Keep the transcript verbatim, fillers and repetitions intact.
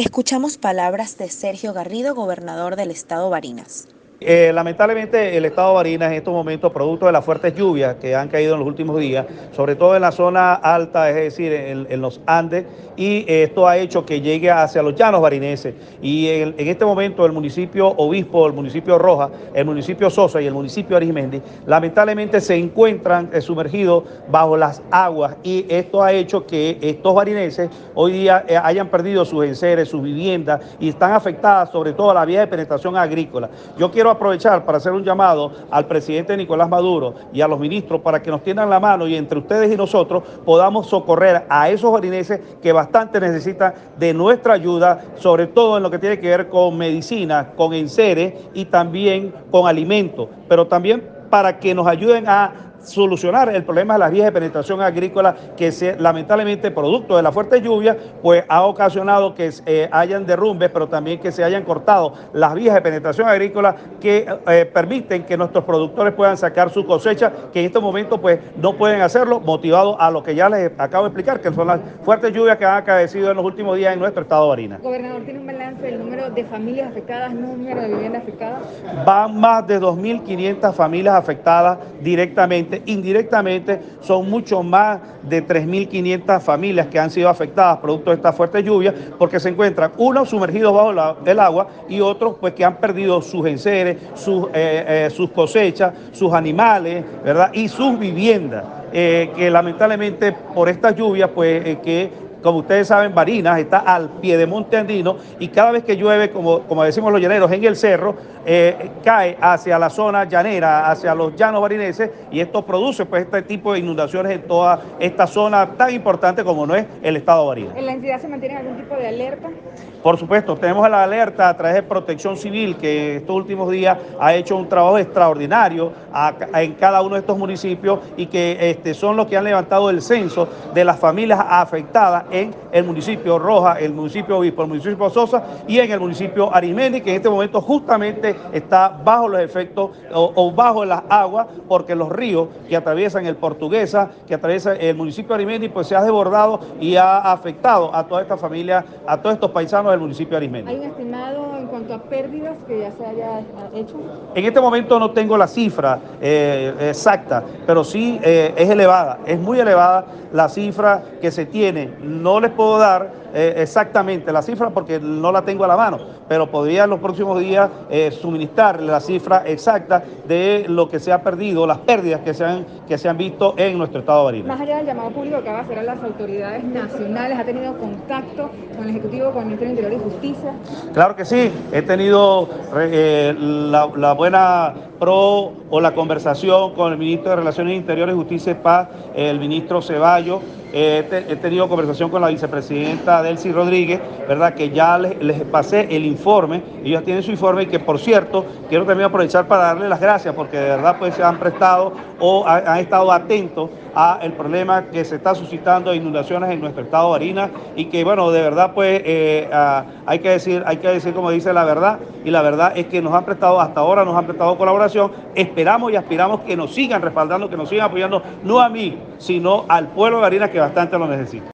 Escuchamos palabras de Sergio Garrido, gobernador del estado Barinas. Eh, lamentablemente el estado de Barinas en estos momentos, producto de las fuertes lluvias que han caído en los últimos días, sobre todo en la zona alta, es decir, en, en los Andes, y esto ha hecho que llegue hacia los llanos barineses. Y en, en este momento el municipio Obispo, el municipio Roja, el municipio Sosa y el municipio Arismendi, lamentablemente se encuentran eh, sumergidos bajo las aguas, y esto ha hecho que estos barineses hoy día eh, hayan perdido sus enseres, sus viviendas, y están afectadas sobre todo las vías de penetración agrícola. Yo quiero aprovechar para hacer un llamado al presidente Nicolás Maduro y a los ministros para que nos tiendan la mano y entre ustedes y nosotros podamos socorrer a esos barineses que bastante necesitan de nuestra ayuda, sobre todo en lo que tiene que ver con medicina, con enseres y también con alimentos, pero también para que nos ayuden a solucionar el problema de las vías de penetración agrícola que se, lamentablemente producto de la fuerte lluvia pues ha ocasionado que eh, hayan derrumbes, pero también que se hayan cortado las vías de penetración agrícola que eh, permiten que nuestros productores puedan sacar su cosecha, que en este momento pues no pueden hacerlo, motivado a lo que ya les acabo de explicar, que son las fuertes lluvias que han acaecido en los últimos días en nuestro estado de Barinas. Gobernador, ¿tiene un balance del número de familias afectadas, número de viviendas afectadas? Van más de dos mil quinientas familias afectadas directamente. Indirectamente son mucho más de tres mil quinientas familias que han sido afectadas producto de esta fuerte lluvia, porque se encuentran unos sumergidos bajo la, el agua y otros pues que han perdido sus enseres, sus, eh, eh, sus cosechas, sus animales, ¿verdad? Y sus viviendas, eh, que lamentablemente por estas lluvias pues eh, que como ustedes saben, Barinas está al pie de monte andino y cada vez que llueve, como, como decimos los llaneros, en el cerro, eh, cae hacia la zona llanera, hacia los llanos barineses, y esto produce pues este tipo de inundaciones en toda esta zona tan importante como no es el estado de Barinas. ¿En la entidad se mantiene algún tipo de alerta? Por supuesto, tenemos la alerta a través de Protección Civil, que estos últimos días ha hecho un trabajo extraordinario a, a, en cada uno de estos municipios, y que este, son los que han levantado el censo de las familias afectadas en el municipio Roja, el municipio Obispo, el municipio Sosa y en el municipio Arismendi, que en este momento justamente está bajo los efectos o, o bajo las aguas, porque los ríos que atraviesan el Portuguesa, que atraviesa el municipio Arismendi, pues se ha desbordado y ha afectado a toda esta familia, a todos estos paisanos del municipio Arismendi. ¿Hay un estimado en cuanto a pérdidas que ya se haya hecho? En este momento no tengo la cifra eh, exacta, pero sí eh, es elevada, es muy elevada la cifra que se tiene. No les puedo dar eh, exactamente la cifra porque no la tengo a la mano, pero podría en los próximos días eh, suministrarle la cifra exacta de lo que se ha perdido, las pérdidas que se han, que se han visto en nuestro estado de Barinas. Más allá del llamado público que va a hacer a las autoridades nacionales, ¿ha tenido contacto con el Ejecutivo, con el Ministerio del Interior y Justicia? Claro que sí, he tenido eh, la, la buena pro o la conversación con el ministro de Relaciones Interiores, Justicia y Paz, el ministro Ceballos. Eh, te, he tenido conversación con la vicepresidenta Delcy Rodríguez, ¿verdad? Que ya les, les pasé el informe, ellos tienen su informe, y que por cierto, quiero también aprovechar para darle las gracias porque de verdad pues se han prestado o ha, han estado atentos a el problema que se está suscitando de inundaciones en nuestro estado de Barinas, y que bueno, de verdad pues eh, uh, hay que decir, hay que decir como dice la verdad, y la verdad es que nos han prestado, hasta ahora nos han prestado colaboración. Esperamos y aspiramos que nos sigan respaldando, que nos sigan apoyando, no a mí, sino al pueblo de Barinas, que bastante lo necesita.